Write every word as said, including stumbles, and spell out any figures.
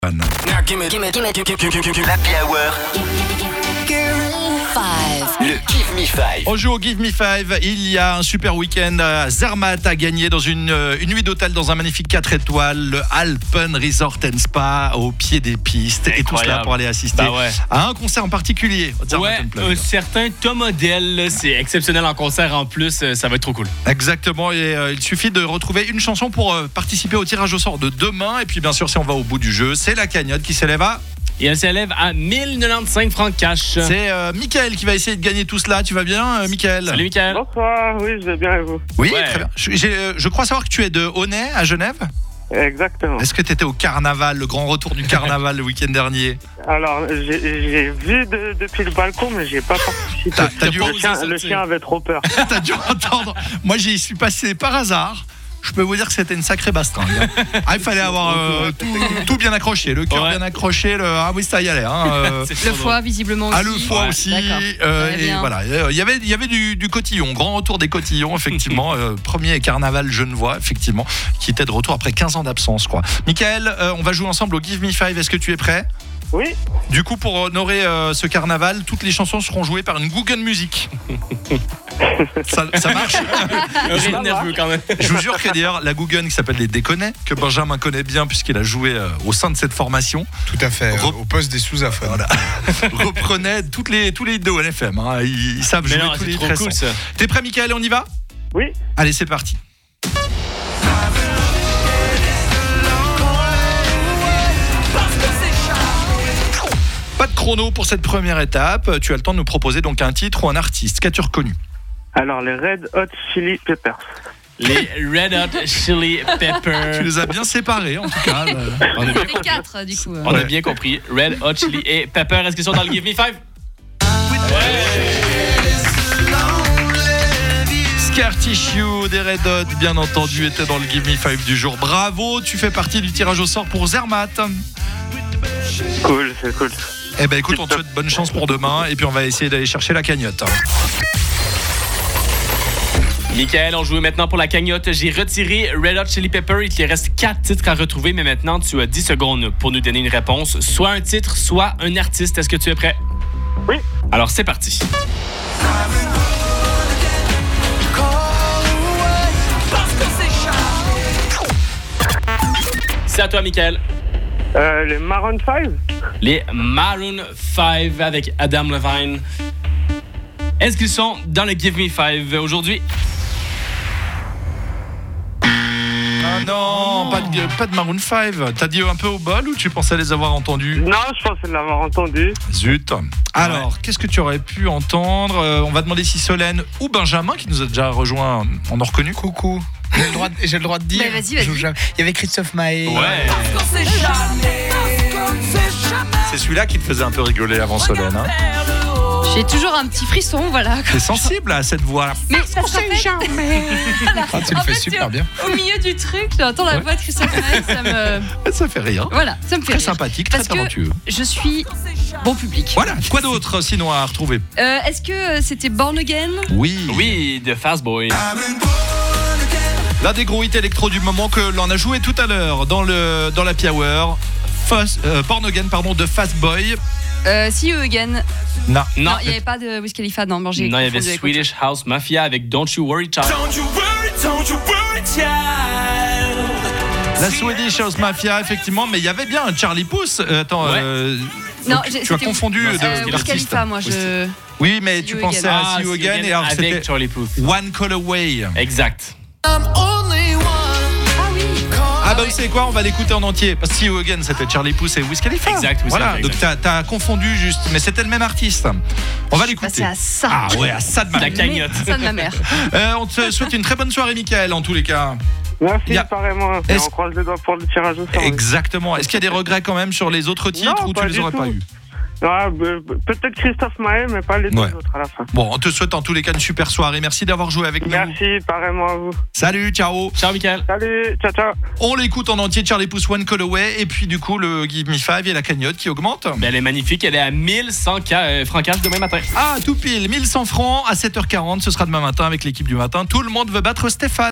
L'Happy Hour. Le Give Me Five. On joue au Give Me Five. Il y a un super week-end à Zermatt à gagner dans une, une nuit d'hôtel dans un magnifique quatre étoiles, le Alpen Resort and Spa au pied des pistes. Incroyable. Et tout cela pour aller assister bah ouais. à un concert en particulier. Au Ouais, un certain Tom Odell, c'est exceptionnel en concert en plus, ça va être trop cool. Exactement, et euh, il suffit de retrouver une chanson pour euh, participer au tirage au sort de demain. Et puis bien sûr, si on va au bout du jeu, c'est la cagnotte qui s'élève à... Et elle s'élève à mille quatre-vingt-quinze francs cash. C'est euh, Mickaël qui va essayer de gagner tout cela. Tu vas bien, euh, Mickaël? Salut Mickaël. Bonsoir, oui, je vais bien et vous? Oui, Ouais. très bien. Je, j'ai, euh, je crois savoir que tu es de Honnay, à Genève. Exactement. Est-ce que tu étais au carnaval, le grand retour du carnaval le week-end dernier? Alors, j'ai, j'ai vu de- depuis le balcon, mais j'ai pas participé. T'as- t'as dû le, oser chien, sortir. le chien avait trop peur. T'as dû entendre. Moi, j'y suis passé par hasard. Je peux vous dire que c'était une sacrée bastingue. Ah, il fallait avoir euh, tout, tout bien accroché, le cœur Ouais. bien accroché. Le... Ah oui, ça y allait. Hein, euh, C'est Le trop foie, visiblement aussi. Ah, le foie Ouais. aussi. D'accord. euh, Très et bien. voilà, il y avait, il y avait du, du cotillon, grand retour des cotillons, effectivement. euh, premier carnaval genevois, effectivement, qui était de retour après quinze ans d'absence, quoi. Mickaël, euh, on va jouer ensemble au Give Me Five. Est-ce que tu es prêt? Oui, Du coup, pour honorer euh, ce carnaval, toutes les chansons seront jouées par une Google Music. ça, ça marche? Un rythme nerveux quand même. Je vous jure que d'ailleurs, la Google qui s'appelle les Déconnets, que Benjamin connaît bien puisqu'il a joué euh, au sein de cette formation, Tout à fait, Rep- au poste des sous-affaires. Voilà. reprenait toutes les, tous les hits de O N F M. Hein. Ils, ils savent Mais jouer non, tous c'est les hits trop récents. cool ça. T'es prêt, Mickaël? On y va? oui. Allez, c'est parti. Pas de chrono pour cette première étape. Tu as le temps de nous proposer donc un titre ou un artiste. Qu'as-tu reconnu? Alors, les Red Hot Chili Peppers. Les Red Hot Chili Tu Peppers. les as bien séparés, en tout cas. On a bien Les compris. quatre, du coup. On Ouais. a bien compris. Red Hot Chili et Pepper. Est-ce qu'ils sont dans le Give Me Five? Scar Tissue des Red Hot, bien entendu, était dans le Give Me Five du jour. Bravo, tu fais partie du tirage au sort pour Zermatt. Cool, c'est cool. Eh ben écoute, on te souhaite bonne chance pour demain et puis on va essayer d'aller chercher la cagnotte. Mickaël, on joue maintenant pour la cagnotte. J'ai retiré Red Hot Chili Pepper. Il te reste quatre titres à retrouver, mais maintenant tu as dix secondes pour nous donner une réponse. Soit un titre, soit un artiste. Est-ce que tu es prêt? Oui. Alors c'est parti. C'est à toi, Mickaël. Euh, les Maroon five. Les Maroon five avec Adam Levine. Est-ce qu'ils sont dans le Give Me Five aujourd'hui? Ah non, pas de, pas de Maroon five. T'as dit un peu au bol ou tu pensais les avoir entendus? Non, je pensais l'avoir entendu. Zut. Alors, qu'est-ce que tu aurais pu entendre? Euh, On va demander si Solène ou Benjamin, qui nous a déjà rejoint, en ont reconnu. Coucou. J'ai le droit de, j'ai le droit de dire. Bah, vas-y, vas-y. Je joue jamais. Il y avait Christophe Maé. Ouais. C'est celui-là qui te faisait un peu rigoler avant Solène. Hein. J'ai toujours un petit frisson, voilà. T'es sensible à cette voix-là. Mais ça se fait jamais. Ah, tu le En fais fait, super tu- bien. Au milieu du truc, j'entends la Ouais. voix de Christophe Maé, ça me... Ça fait rire. Voilà, ça me fait Très rire. sympathique, très Parce que talentueux. je suis bon public. Voilà, quoi d'autre sinon à retrouver? Euh, Est-ce que euh, c'était Born Again? Oui. Oui, de Fast Boy. L'un des gros hits électro du moment que l'on a joué tout à l'heure dans le dans l'Happy Hour. Fast, euh, Born Again, pardon, de Fast Boy. euh, See You Again. Non. Non, Non, il n'y avait pas de Wiz Khalifa. Non, bon, j'ai non, il y avait confondu avec autre Swedish House Mafia avec Don't You Worry Child. La Swedish House Mafia, effectivement, mais il y avait bien un Charlie Puth. Euh, attends, Ouais. euh, Non, donc, j'ai- tu as c'était- confondu Non, de, c'est- Euh, de Wiz l'artiste. Khalifa, moi, je... Oui, mais See tu You pensais Again. à Ah, See You See You Again, et alors avec c'était Charlie Puth. One Call Away. Exact. Ah oui. Ah bah vous savez quoi, on va l'écouter en entier. Parce que See You Again, c'était Charlie Puth et Wiz Khalifa. Exact, Wiz Voilà, Khalifa, donc t'as, t'as confondu juste, mais c'était le même artiste. On va l'écouter. Passé à ça. Ah ouais, à ça de ma La mère. cagnotte. Ça de ma mère. Euh, on te souhaite une très bonne soirée, Mickaël, en tous les cas. Merci, Y a- pareillement. Et Est-ce- on croise les doigts pour le tirage au sort. Exactement. Est-ce qu'il y a des regrets quand même sur les autres titres Non, ou tu pas les du aurais tout. pas eu? Ah, be- be- peut-être Christophe Maé, mais pas les deux Ouais. autres à la fin. Bon, on te souhaite en tous les cas une super soirée. Merci d'avoir joué avec nous. Merci, pareillement à vous. Salut, ciao. Ciao, Mickaël. Salut, ciao, ciao. On l'écoute en entier, Charlie Puth, One Call Away, et puis du coup le Give Me Five et la cagnotte qui augmente. Ben, elle est magnifique. Elle est à mille cent euh, francs cash demain matin. Ah, tout pile, mille cent francs à sept heures quarante. Ce sera demain matin avec l'équipe du matin. Tout le monde veut battre Stéphane.